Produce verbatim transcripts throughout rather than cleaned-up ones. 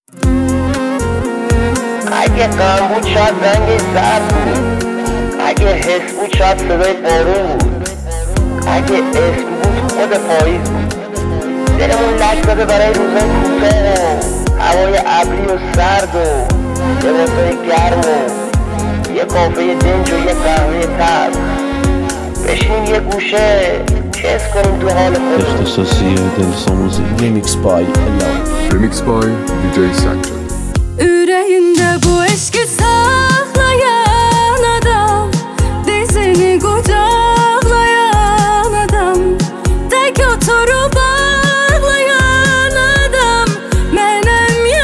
اگه غم بود شاید رنگ زرد بود، اگه حس بود شاید صدای بارون بود، اگه اسم بود خود پاییز بود. دلمون لک زده برای روزای کوتاه و هوای ابری و سرد و لباسای گرم و یه کافه دنج و یه قهوه تلخ. بشینیم یه گوشه کس کنیم تو حال خودمون. اختصاصی دل موزیک Remix by Ella. Remix by دی جی Sanchez. Yüreğinde bu eşki saklayan adam, dizini kucaklayan adam, tek oturup ağlayan adam, menem ya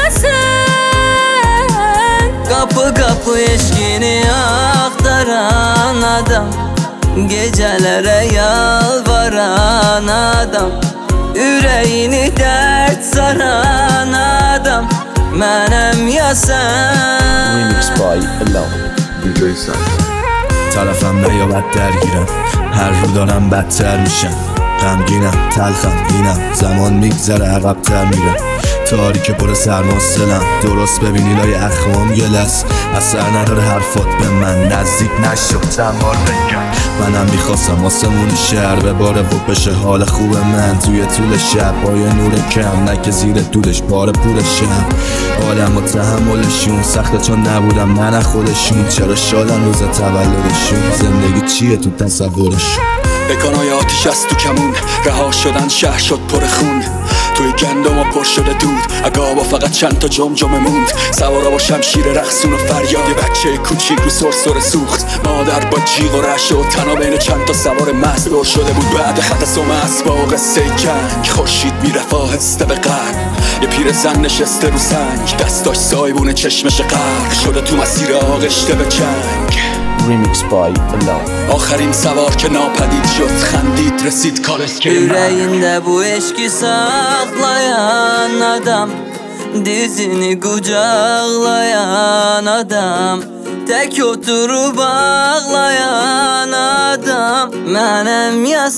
sen. Kapı kapı eşkini aktaran adam, gecelere yalvaran adam, yüreğini dert saran adam, منم یا سن. Remix by Ella. دی جی Sanchez. طرفم نیابد درگیرم، هر رو دارم بدتر میشم، غمگینم تلخم اینم، زمان میگذره عقب‌تر میرم، تاریک پر سرماست دلم، درست ببینی لای اخمام گلست، اثر نداره حرفات به من، نزدیک نشو چند بار بگم. منم میخواستم آسمون شهر بباره و بشه حال خوب من، توی طول شب با یه نور کم، نه که زیر دودش بار پولشم، حالم و تحملشون سخته چون نبودم من از خودشون، چرا شادن روز تولدشون، زندگی چیه تو تصورشون. بکنای آتیش از تو کمون، رها شدن شهر شد پر خون، توی گندم و پر شده دود، اگابا فقط چند تا جمجمه موند، سوارا با شمشیر رقصون و فریاد، یه بچه کوچیک رو سرسره سوخت، مادر با جیغ و رعشه و تنها بین چند تا سوار مست دور شده بود بعد خط سوم اسباق قصه جنگ، خورشید میرفت آهسته به غرب، یه پیر زن نشسته رو سنگ، دستاش سایبون چشمش غرق شده تو مسیر آغشته به جنگ. Remix by Ella. آخرین سوار که ناپدید شد خندید رسید کالس که Yüreğinde bu eşki saklayan adam, dizini kucaklayan adam, tek oturup ağlayan adam, menem ya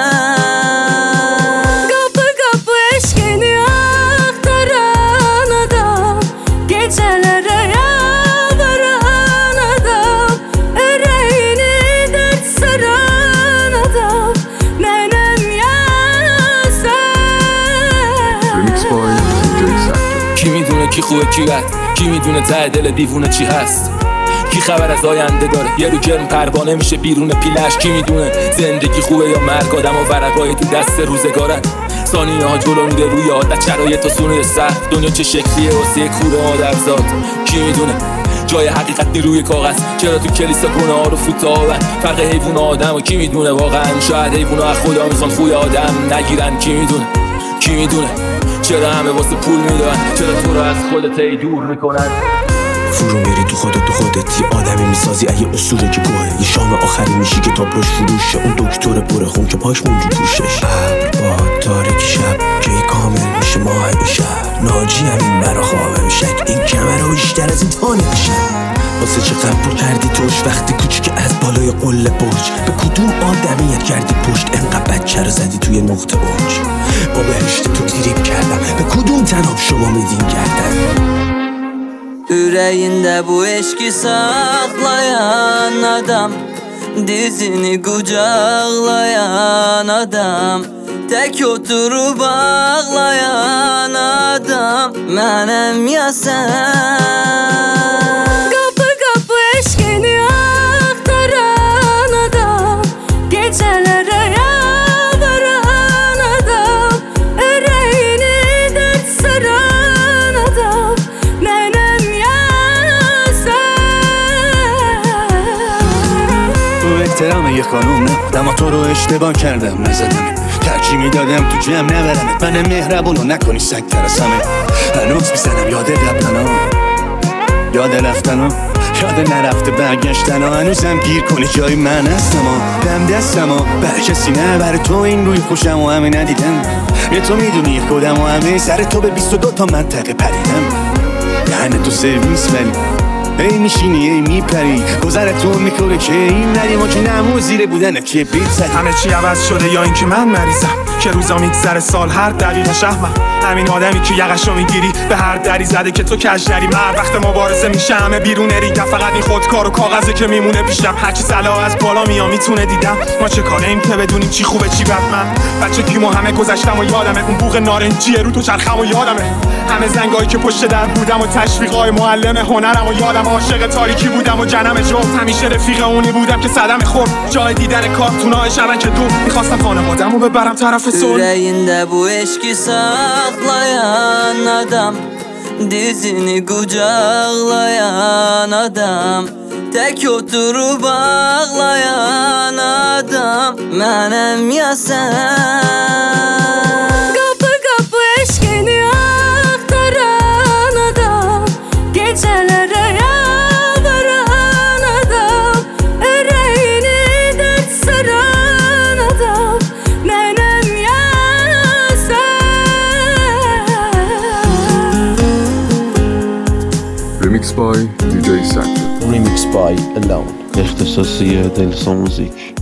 sen. Kapı kapı eşkini aktaran adam, gecelere yalvaran adam, yüreğini dert saran adam, menem ya sen. Remix by دی جی Sanchez. کی میدونه کی خوبه کی بد، کی میدونه ته دل دیوونه چی هست، کی خبر از آینده داره، یه رو گرم پروانه میشه بیرون پیلش، کی میدونه زندگی خوبه یا مرگ، آدم و ورقای تو دست روزگارن، ثانیه ها جلو میره روی عادت، شرایط تا سونه سخت، دنیا چه شکلیه واسه یک کوره مادرزاد، کی میدونه جای حقیقت نیروی کاغذ، چرا تو کلیسا گناه ها رو فوت آون، فرق حیوان و آدم و کی میدونه واقعا، شاید حیوان ها از خدا میخوان خوی آدم نگیرن، کی میدونه کی میدونه چرا همه واسه پول میدن، چرا تو رو از خودت ای دور میکنن. فرو میری تو خودت تو خودت، یه آدمی میسازی اگه اصوله که گوه، یه شام آخری میشی که تابلوش فروشه، اون دکتر پر خون که پاش مونجو پوشش، ابر باد تاریک شب که کامل میشه ماه این شهر، ناجی همین برا خوابه میشک، این کمرها بیشتر از این تانه میشن، واسه چه قبول کردی توش وقتی کوچیک از بالای قله برج، به کدوم آدمیت کردی پشت، انقدر بچه رو زدی توی نقطه اوج، با بهشت تو تریپ کردم، به کدوم تناب شما میدین کردن. Yüreğinde bu eşki saklayan adam, dizini kucaklayan adam, tek oturup ağlayan adam, menem ya sen. Kapı kapı eşkini aktaran adam, gecelere yalvaran adam, yüreğini dert saran adam, menem ya sen. تو احترام یه خانوم نبودم، اما تو رو اشتباه کردم نزدم، ترجیح میدادم تو جمع نبرمت، من مهربونو نکنی سگ ترسمه، هنوز میزنم یاد رفتنا، یاد رفتنا، یاد نرفته برگشتنا، هنوزم گیر کنی جای من هستم، دم دستم بر کسی نه، بر تو این روی خوشم و همه ندیدم، یه تو میدونی خودم و همه سر تو به بیست و دو تا منطقه پریدم، دهن تو سرویس ولی ای میشینی ای میپری گذرتون میکنه که این نریم که نمو زیر بودنه که بیت همه چی عوض شده یا اینکه من مریضم که روزا میگذره سال هر دقیقه شهمم همین آدمی که یقشو میگیری به هر دری زده که تو کج دری من وقت مبارزه میشه همه بیرون ریگم فقط این خودکار و کاغذه که میمونه پیشم هرچی سلا از بالا میام میتونه دیدم ما چه کاریم که بدونیم چی خوبه چی بد من بچه کیمو همه گذشتم و یادمه اون بوق نارنجیه رو تو چرخم و یادمه همه زنگایی که پشت در بودم و تشویقای معلم هنرم و یادم عاشق تاریکی بودم و جنم جفت همیشه رفیق اونی بودم که صدم خورد جای دیدن کارتونای شبکه که دو میخواستم خانواده‌مو ببرم طرف سول Yüreğinde bu eşki saklayan adam Dizini kucaklayan adam Tek oturup ağlayan adam Mənim ya sen Kapı kapı eşkini aktaran adam Gecelere yalvaran adam Yüreğini dert saran adam Mənim ya sen Remix by دی جی Sanchez. Remix by Alone. اختصاصی دلسان موزیک.